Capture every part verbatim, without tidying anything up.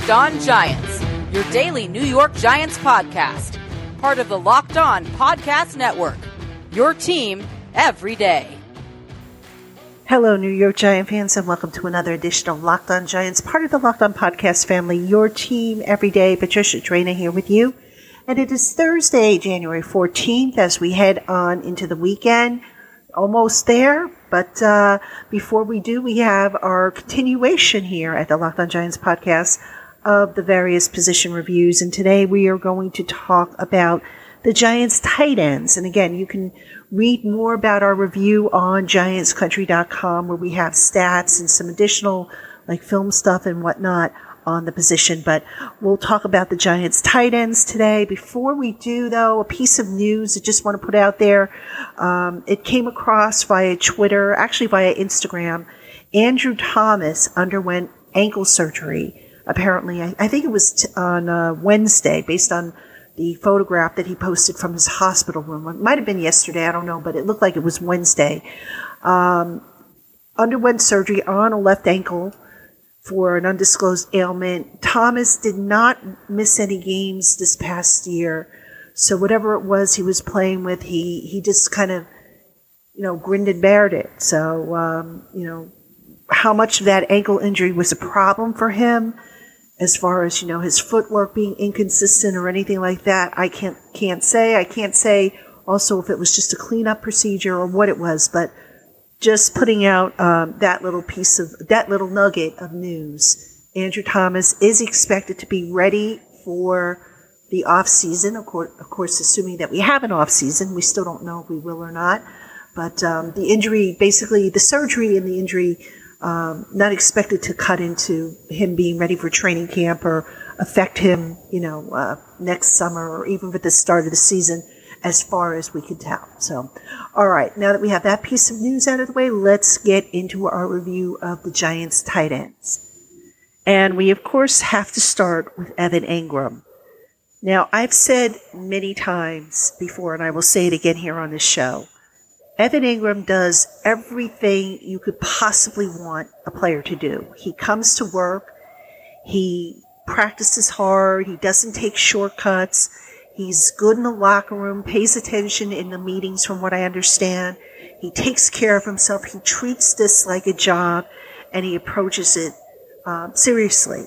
Locked On Giants, your daily New York Giants podcast. Part of the Locked On Podcast Network, your team every day. Hello, New York Giant fans, and welcome to another edition of Locked On Giants, part of the Locked On Podcast family, your team every day. Patricia Drana here with you. And it is Thursday, January fourteenth, as we head on into the weekend. Almost there, but uh, before we do, we have our continuation here at the Locked On Giants podcast of the various position reviews. And today we are going to talk about the Giants tight ends. And again, you can read more about our review on giants country dot com, where we have stats and some additional like film stuff and whatnot on the position. But we'll talk about the Giants tight ends today. Before we do, though, a piece of news I just want to put out there. Um, it came across via Twitter, actually via Instagram. Andrew Thomas underwent ankle surgery. Apparently, I, I think it was t- on uh, Wednesday, based on the photograph that he posted from his hospital room. It might have been yesterday, I don't know, but it looked like it was Wednesday. Um, underwent surgery on a left ankle for an undisclosed ailment. Thomas did not miss any games this past year. So whatever it was he was playing with, he, he just kind of, you know, grinned and bared it. So, um, you know, how much of that ankle injury was a problem for him as far as, you know, his footwork being inconsistent or anything like that, I can't, can't say. I can't say also if it was just a cleanup procedure or what it was, but just putting out um, that little piece of, that little nugget of news. Andrew Thomas is expected to be ready for the off season, of course, of course, assuming that we have an off season. We still don't know if we will or not. But um, the injury, basically the surgery and the injury, um, not expected to cut into him being ready for training camp or affect him, you know, uh, next summer or even at the start of the season, as far as we can tell. So, all right, now that we have that piece of news out of the way, let's get into our review of the Giants tight ends. And we, of course, have to start with Evan Engram. Now, I've said many times before, and I will say it again here on this show, Evan Engram does everything you could possibly want a player to do. He comes to work, he practices hard, he doesn't take shortcuts, he's good in the locker room, pays attention in the meetings from what I understand. He takes care of himself. He treats this like a job, and he approaches it um, seriously.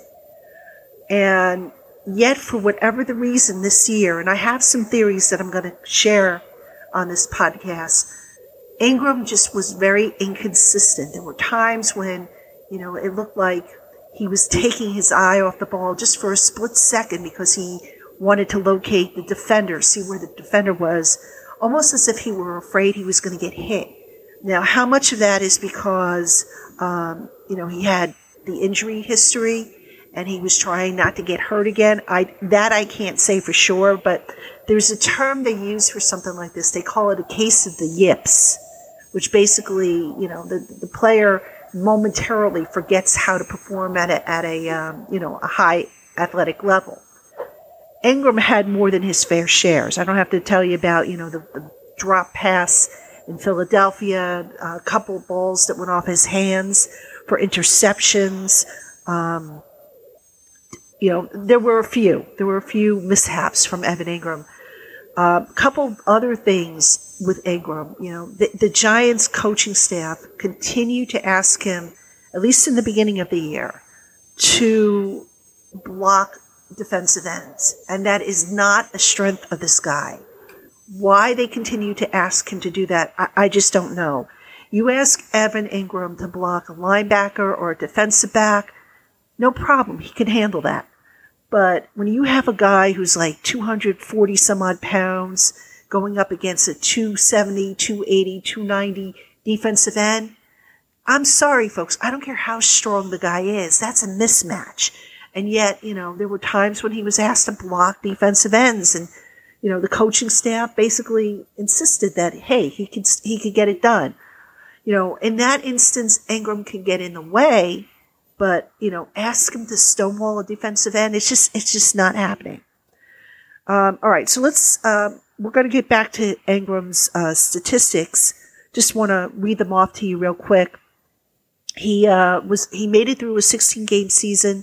And yet, for whatever the reason this year, and I have some theories that I'm going to share on this podcast, Engram just was very inconsistent. There were times when, you know, it looked like he was taking his eye off the ball just for a split second because he wanted to locate the defender, see where the defender was, almost as if he were afraid he was going to get hit. Now, how much of that is because, um, you know, he had the injury history and he was trying not to get hurt again? I that I can't say for sure, but there's a term they use for something like this. They call it a case of the yips, which basically, you know, the the player momentarily forgets how to perform at a, at a um, you know, a high athletic level. Engram had more than his fair shares. I don't have to tell you about, you know, the, the drop pass in Philadelphia, a couple balls that went off his hands for interceptions. Um, you know, there were a few. There were a few mishaps from Evan Engram. A uh, couple other things with Engram. You know, the, the Giants coaching staff continue to ask him, at least in the beginning of the year, to block defensive ends, and that is not a strength of this guy. Why they continue to ask him to do that, I, I just don't know. You ask Evan Engram to block a linebacker or a defensive back, no problem, he can handle that. But when you have a guy who's like two hundred forty some odd pounds going up against a two seventy, two eighty, two ninety defensive end, I'm sorry, folks, I don't care how strong the guy is, that's a mismatch. And yet, you know, there were times when he was asked to block defensive ends, and, you know, the coaching staff basically insisted that, hey, he could, he could get it done. You know, in that instance, Engram can get in the way, but, you know, ask him to stonewall a defensive end. It's just, it's just not happening. Um, all right. So let's, um, we're going to get back to Engram's, uh, statistics. Just want to read them off to you real quick. He, uh, was, he made it through a sixteen game season,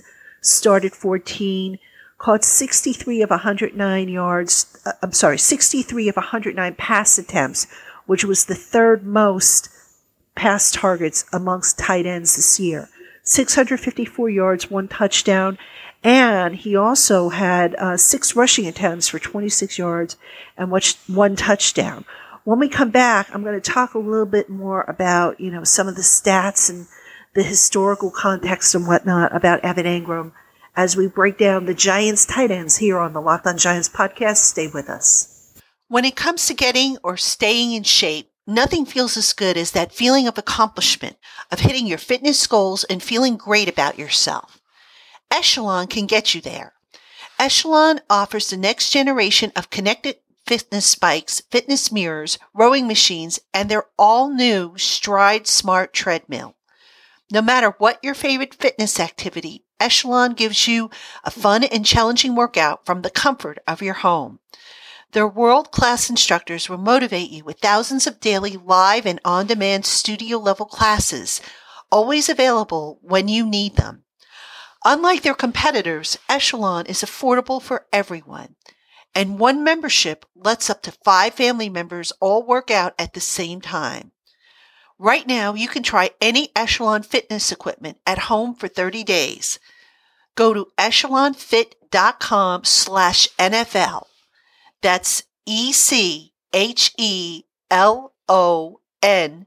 started fourteen, caught sixty-three of one hundred nine yards, uh, I'm sorry, sixty-three of one hundred nine pass attempts, which was the third most pass targets amongst tight ends this year. six hundred fifty-four yards, one touchdown, and he also had uh, six rushing attempts for twenty-six yards and one touchdown. When we come back, I'm going to talk a little bit more about, you know, some of the stats and the historical context and whatnot about Evan Engram as we break down the Giants tight ends here on the Locked On Giants podcast. Stay with us. When it comes to getting or staying in shape, nothing feels as good as that feeling of accomplishment, of hitting your fitness goals and feeling great about yourself. Echelon can get you there. Echelon offers the next generation of connected fitness spikes, fitness mirrors, rowing machines, and their all-new Stride Smart treadmill. No matter what your favorite fitness activity, Echelon gives you a fun and challenging workout from the comfort of your home. Their world-class instructors will motivate you with thousands of daily live and on-demand studio-level classes, always available when you need them. Unlike their competitors, Echelon is affordable for everyone, and one membership lets up to five family members all work out at the same time. Right now, you can try any Echelon fitness equipment at home for thirty days. Go to echelonfit.com slash NFL. That's E C H E L O N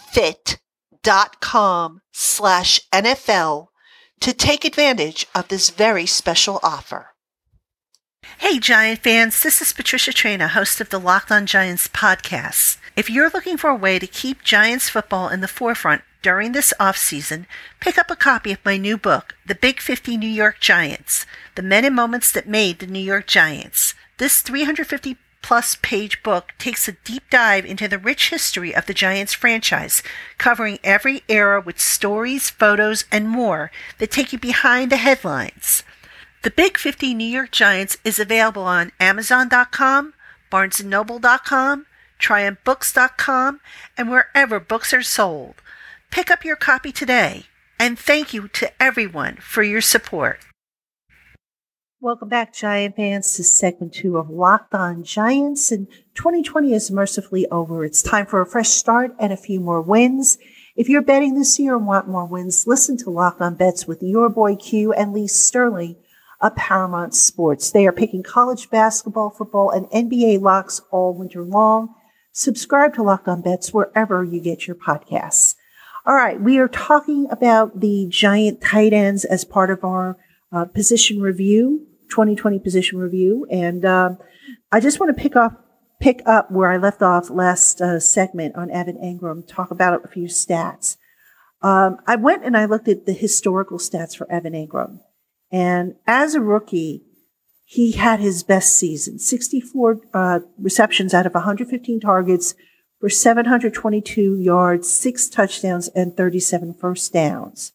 fit.com slash NFL to take advantage of this very special offer. Hey, Giant fans, this is Patricia Traina, host of the Locked On Giants podcast. If you're looking for a way to keep Giants football in the forefront during this offseason, pick up a copy of my new book, The Big fifty New York Giants, The Men and Moments That Made the New York Giants. This three hundred fifty plus page book takes a deep dive into the rich history of the Giants franchise, covering every era with stories, photos, and more that take you behind the headlines. The Big fifty New York Giants is available on Amazon dot com, Barnes and Noble dot com, Triumph Books dot com, and wherever books are sold. Pick up your copy today, and thank you to everyone for your support. Welcome back, Giant fans, to segment two of Locked On Giants. And twenty twenty is mercifully over. It's time for a fresh start and a few more wins. If you're betting this year and want more wins, listen to Locked On Bets with your boy Q and Lee Sterling of Paramount Sports. They are picking college basketball, football, and N B A locks all winter long. Subscribe to Locked On Bets wherever you get your podcasts. All right, we are talking about the Giant tight ends as part of our uh, position review, twenty twenty position review, and um, I just want to pick up pick up where I left off last uh, segment on Evan Engram. Talk about a few stats. Um, I went and I looked at the historical stats for Evan Engram. And as a rookie, he had his best season, sixty-four uh, receptions out of one hundred fifteen targets for seven hundred twenty-two yards, six touchdowns, and thirty-seven first downs.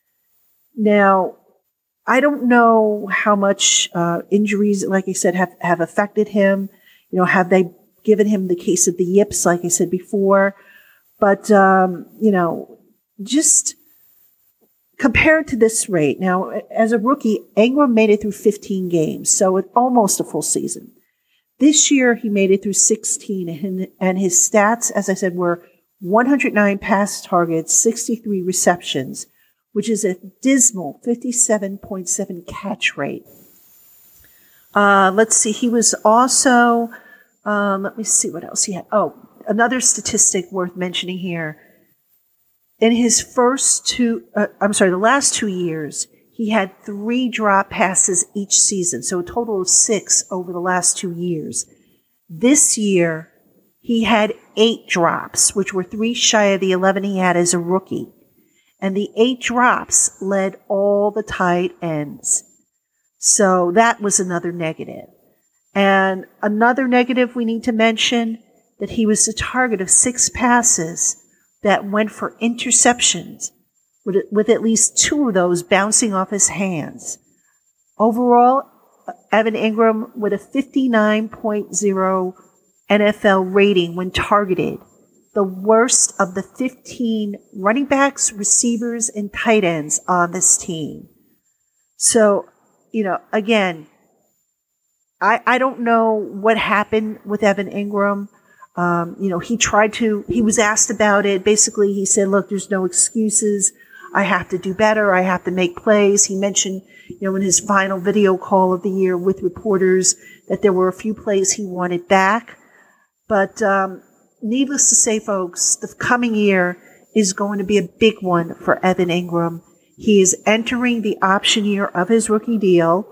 Now, I don't know how much uh, injuries, like I said, have, have affected him. You know, have they given him the case of the yips, like I said before? But, um, you know, just compared to this rate, now, as a rookie, Engram made it through fifteen games, so it's almost a full season. This year, he made it through sixteen, and, and his stats, as I said, were one hundred nine pass targets, sixty-three receptions, which is a dismal fifty-seven point seven catch rate. Uh, let's see, he was also, um, let me see what else he had. Oh, another statistic worth mentioning here. In his first two, uh, I'm sorry, the last two years, he had three drop passes each season, so a total of six over the last two years. This year, he had eight drops, which were three shy of the eleven he had as a rookie. And the eight drops led all the tight ends. So that was another negative. And another negative we need to mention, that he was the target of six passes that went for interceptions, with, with at least two of those bouncing off his hands. Overall, Evan Engram with a fifty-nine point oh N F L rating when targeted, the worst of the fifteen running backs, receivers, and tight ends on this team. So, you know, again, I, I don't know what happened with Evan Ingram. Um, you know, he tried to, he was asked about it. Basically, he said, look, there's no excuses. I have to do better. I have to make plays. He mentioned, you know, in his final video call of the year with reporters that there were a few plays he wanted back. But um, needless to say, folks, the coming year is going to be a big one for Evan Ingram. He is entering the option year of his rookie deal.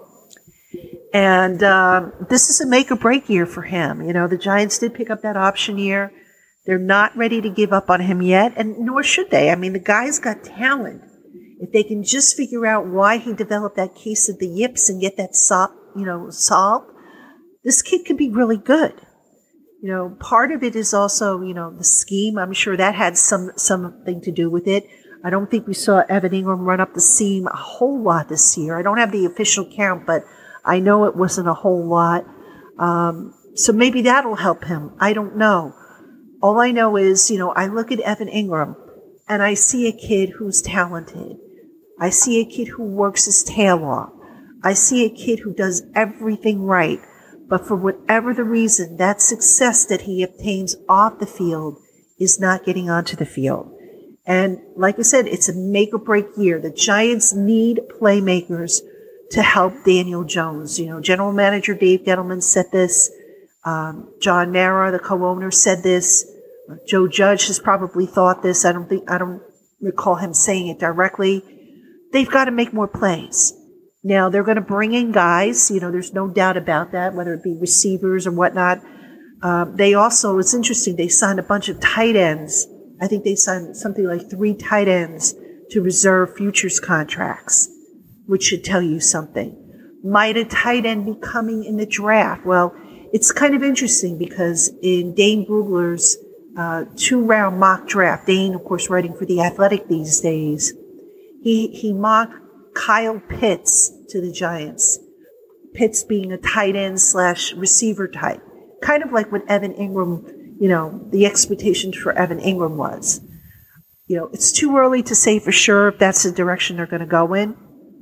And uh, this is a make or break year for him. You know, the Giants did pick up that option year. They're not ready to give up on him yet, and nor should they. I mean, the guy's got talent. If they can just figure out why he developed that case of the yips and get that sol- you know, solved, this kid could be really good. You know, part of it is also, you know, the scheme. I'm sure that had some something to do with it. I don't think we saw Evan Ingram run up the seam a whole lot this year. I don't have the official count, but I know it wasn't a whole lot. Um, so maybe that'll help him. I don't know. All I know is, you know, I look at Evan Ingram and I see a kid who's talented. I see a kid who works his tail off. I see a kid who does everything right. But for whatever the reason, that success that he obtains off the field is not getting onto the field. And like I said, it's a make or break year. The Giants need playmakers to help Daniel Jones. You know, General Manager Dave Gettleman said this. Um, John Mara, the co-owner, said this. Joe Judge has probably thought this. I don't think, I don't recall him saying it directly. They've got to make more plays. Now, they're going to bring in guys. You know, there's no doubt about that, whether it be receivers or whatnot. Um, they also, it's interesting, they signed a bunch of tight ends. I think they signed something like three tight ends to reserve futures contracts, which should tell you something. Might a tight end be coming in the draft? Well, it's kind of interesting because in Dane Brugler's uh, two-round mock draft, Dane, of course, writing for The Athletic these days, he, he mocked Kyle Pitts to the Giants. Pitts being a tight end slash receiver type. Kind of like what Evan Ingram, you know, the expectations for Evan Ingram was. You know, it's too early to say for sure if that's the direction they're going to go in.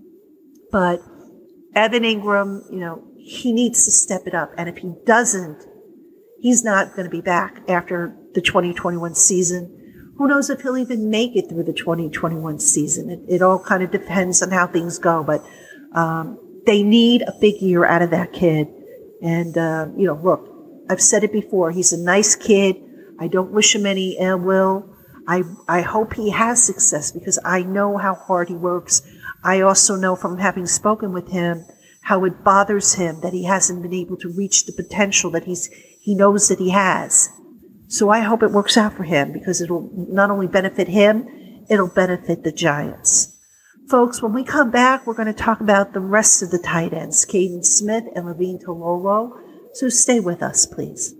But Evan Ingram, you know, he needs to step it up. And if he doesn't, he's not going to be back after the twenty twenty-one season. Who knows if he'll even make it through the twenty twenty-one season. It, it all kind of depends on how things go. But um, they need a big year out of that kid. And, uh, you know, look, I've said it before. He's a nice kid. I don't wish him any ill will. I, I hope he has success because I know how hard he works. I also know from having spoken with him how it bothers him that he hasn't been able to reach the potential that he's he knows that he has. So I hope it works out for him because it'll not only benefit him, it'll benefit the Giants. Folks, when we come back, we're going to talk about the rest of the tight ends, Caden Smith and Levine Toilolo. So stay with us, please.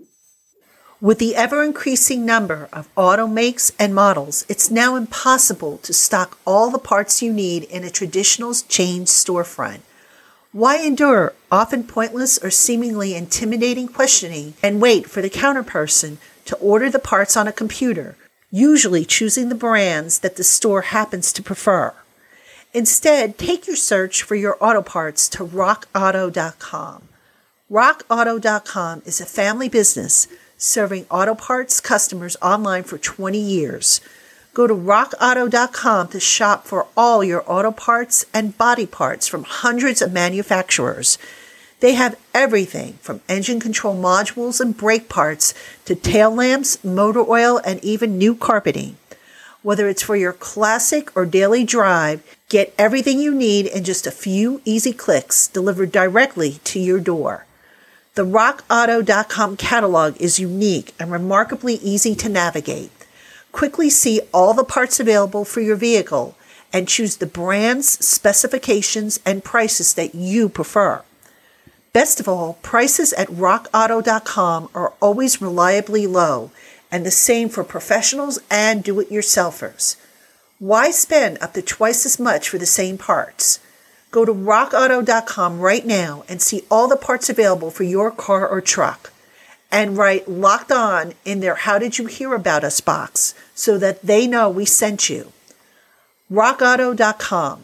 With the ever-increasing number of auto makes and models, it's now impossible to stock all the parts you need in a traditional chain storefront. Why endure often pointless or seemingly intimidating questioning and wait for the counterperson to order the parts on a computer, usually choosing the brands that the store happens to prefer? Instead, take your search for your auto parts to rock auto dot com. rock auto dot com is a family business serving auto parts customers online for twenty years. Go to rock auto dot com to shop for all your auto parts and body parts from hundreds of manufacturers. They have everything from engine control modules and brake parts to tail lamps, motor oil, and even new carpeting. Whether it's for your classic or daily drive, get everything you need in just a few easy clicks delivered directly to your door. The rock auto dot com catalog is unique and remarkably easy to navigate. Quickly see all the parts available for your vehicle and choose the brands, specifications, and prices that you prefer. Best of all, prices at rock auto dot com are always reliably low, and the same for professionals and do-it-yourselfers. Why spend up to twice as much for the same parts? Go to rock auto dot com right now and see all the parts available for your car or truck. And write Locked On in their How Did You Hear About Us box so that they know we sent you. rock auto dot com,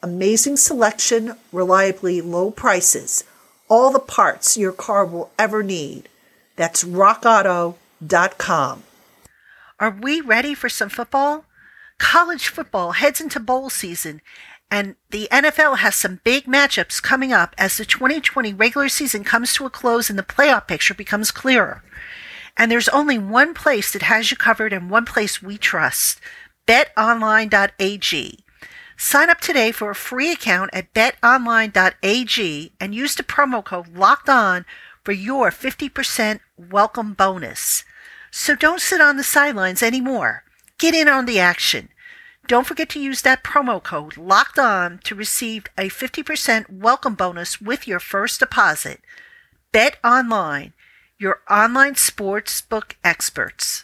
Amazing selection, reliably low prices. All the parts your car will ever need. That's rock auto dot com. Are we ready for some football? College football heads into bowl season, and the N F L has some big matchups coming up as the twenty twenty regular season comes to a close and the playoff picture becomes clearer. And there's only one place that has you covered and one place we trust, bet online dot a g. Sign up today for a free account at bet online dot a g and use the promo code LOCKEDON for your fifty percent welcome bonus. So don't sit on the sidelines anymore. Get in on the action. Don't forget to use that promo code LOCKEDON to receive a fifty percent welcome bonus with your first deposit. BetOnline, your online sportsbook experts.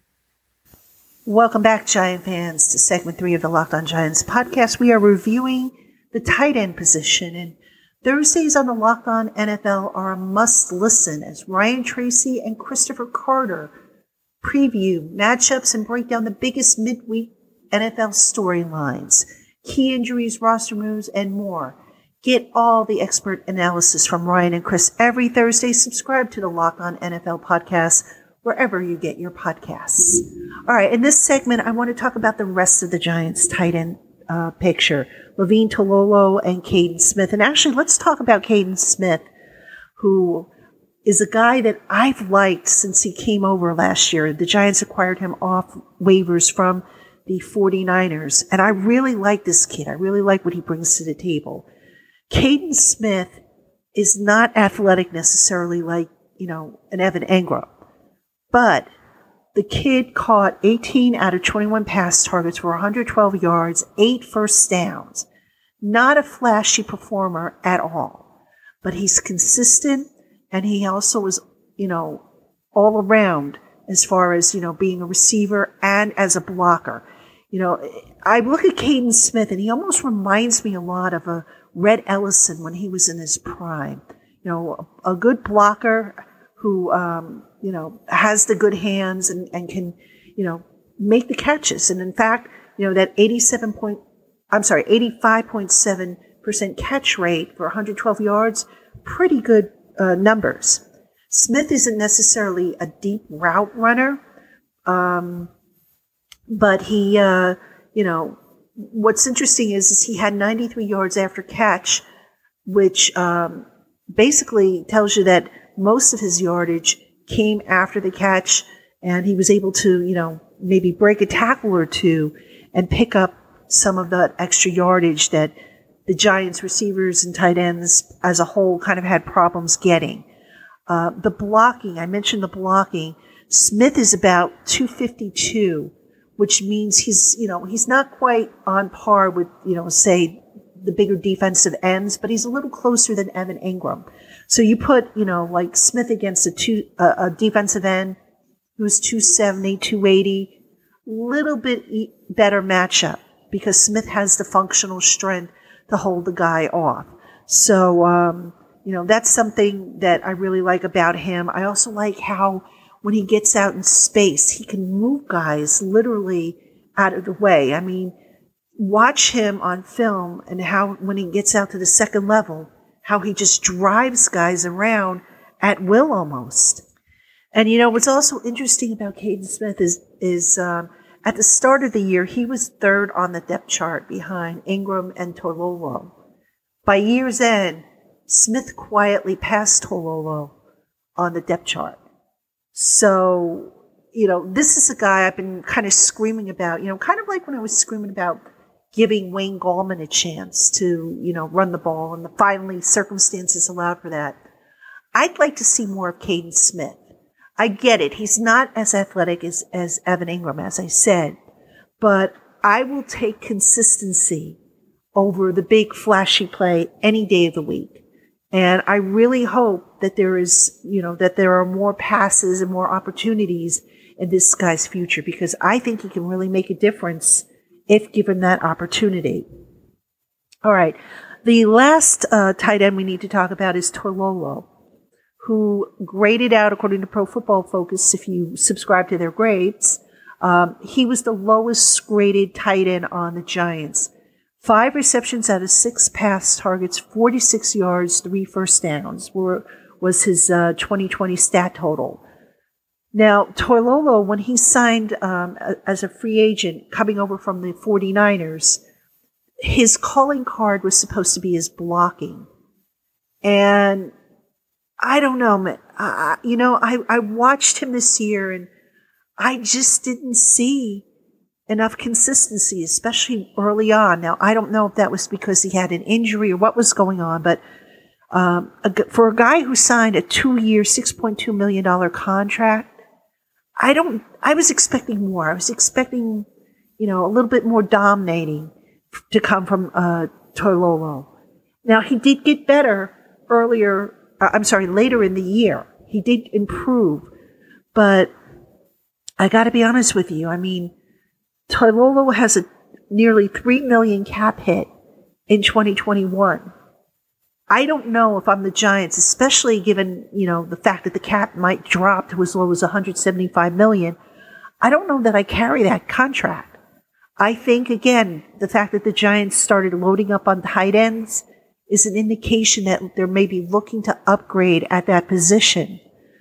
Welcome back, Giant fans, to segment three of the Locked On Giants podcast. We are reviewing the tight end position, and Thursdays on the Locked On N F L are a must-listen as Ryan Tracy and Christopher Carter preview matchups and break down the biggest midweek N F L storylines, key injuries, roster moves, and more. Get all the expert analysis from Ryan and Chris every Thursday. Subscribe to the Locked On N F L podcast wherever you get your podcasts. All right, in this segment, I want to talk about the rest of the Giants tight end uh, picture, Levine Toilolo and Caden Smith. And actually, let's talk about Caden Smith, who is a guy that I've liked since he came over last year. The Giants acquired him off waivers from the forty-niners, and I really like this kid. I really like what he brings to the table. Caden Smith is not athletic necessarily like, you know, an Evan Engram. But the kid caught eighteen out of twenty-one pass targets for one hundred twelve yards, eight first downs. Not a flashy performer at all. But he's consistent, and he also is, you know, all around as far as, you know, being a receiver and as a blocker. You know, I look at Caden Smith, and he almost reminds me a lot of a Red Ellison when he was in his prime. You know, a, a good blocker who, um, you know, has the good hands and, and can, you know, make the catches. And in fact, you know, that eighty-seven point, I'm sorry, eighty-five point seven percent catch rate for one hundred twelve yards, pretty good uh, numbers. Smith isn't necessarily a deep route runner, um, but he, uh, you know, what's interesting is, is he had ninety-three yards after catch, which um, basically tells you that most of his yardage came after the catch, and he was able to, you know, maybe break a tackle or two and pick up some of that extra yardage that the Giants receivers and tight ends as a whole kind of had problems getting. Uh, the blocking, I mentioned the blocking. Smith is about two fifty-two, which means he's, you know, he's not quite on par with, you know, say the bigger defensive ends, but he's a little closer than Evan Engram. So you put, you know, like Smith against a two, uh, a defensive end who's two seventy, two eighty, little bit e- better matchup because Smith has the functional strength to hold the guy off. So, um, you know, that's something that I really like about him. I also like how when he gets out in space, he can move guys literally out of the way. I mean, watch him on film and how when he gets out to the second level, how he just drives guys around at will almost. And, you know, what's also interesting about Caden Smith is, is um, at the start of the year, he was third on the depth chart behind Engram and Toilolo. By year's end, Smith quietly passed Toilolo on the depth chart. So, you know, this is a guy I've been kind of screaming about, you know, kind of like when I was screaming about giving Wayne Gallman a chance to, you know, run the ball, and finally circumstances allowed for that. I'd like to see more of Caden Smith. I get it. He's not as athletic as, as Evan Engram, as I said, but I will take consistency over the big flashy play any day of the week. And I really hope that there is, you know, that there are more passes and more opportunities in this guy's future, because I think he can really make a difference if given that opportunity. All right. The last uh, tight end we need to talk about is Toilolo, who graded out, according to Pro Football Focus, if you subscribe to their grades, um, he was the lowest graded tight end on the Giants. Five receptions out of six pass targets, forty-six yards, three first downs were was his uh, twenty twenty stat total. Now, Toilolo, when he signed um, as a free agent coming over from the 49ers, his calling card was supposed to be his blocking. And I don't know, uh, you know, I, I watched him this year and I just didn't see enough consistency, especially early on. Now, I don't know if that was because he had an injury or what was going on, but um, a, for a guy who signed a two-year, six point two million dollars contract, I don't, I was expecting more. I was expecting, you know, a little bit more dominating to come from uh, Toilolo. Now, he did get better earlier, uh, I'm sorry, later in the year. He did improve. But I got to be honest with you. I mean, Toilolo has a nearly three million dollars cap hit in twenty twenty-one. I don't know if I'm the Giants, especially given, you know, the fact that the cap might drop to as low as one hundred seventy-five million dollars. I don't know that I carry that contract. I think, again, the fact that the Giants started loading up on tight ends is an indication that they're maybe looking to upgrade at that position.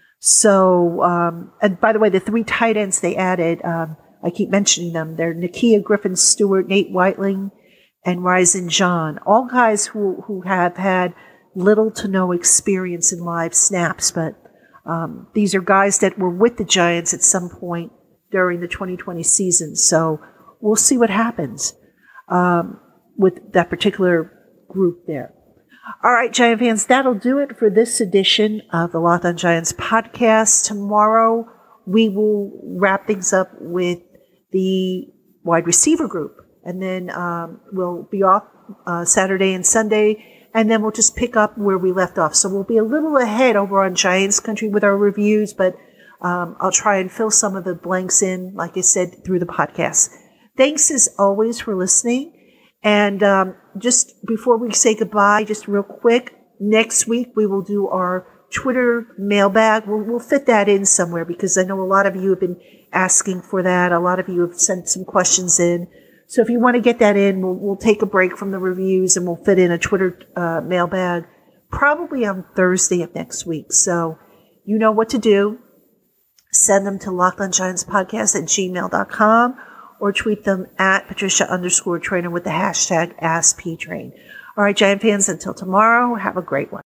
So, um, and by the way, the three tight ends they added, um, I keep mentioning them. They're Nakia Griffin-Stewart, Nate Whiteling, and Ryzen John, all guys who, who have had little to no experience in live snaps, but um, these are guys that were with the Giants at some point during the twenty twenty season. So we'll see what happens um, with that particular group there. All right, Giant fans, that'll do it for this edition of the Locked On Giants podcast. Tomorrow we will wrap things up with the wide receiver group. And then um, we'll be off uh, Saturday and Sunday, and then we'll just pick up where we left off. So we'll be a little ahead over on Giants Country with our reviews, but um, I'll try and fill some of the blanks in, like I said, through the podcast. Thanks as always for listening. And um, just before we say goodbye, just real quick, next week we will do our Twitter mailbag. We'll, we'll fit that in somewhere because I know a lot of you have been asking for that. A lot of you have sent some questions in. So if you want to get that in, we'll, we'll take a break from the reviews and we'll fit in a Twitter uh, mailbag probably on Thursday of next week. So you know what to do. Send them to lockedongiantspodcast at gmail dot com or tweet them at Patricia underscore trainer with the hashtag AskPTrain. All right, Giant fans, until tomorrow, have a great one.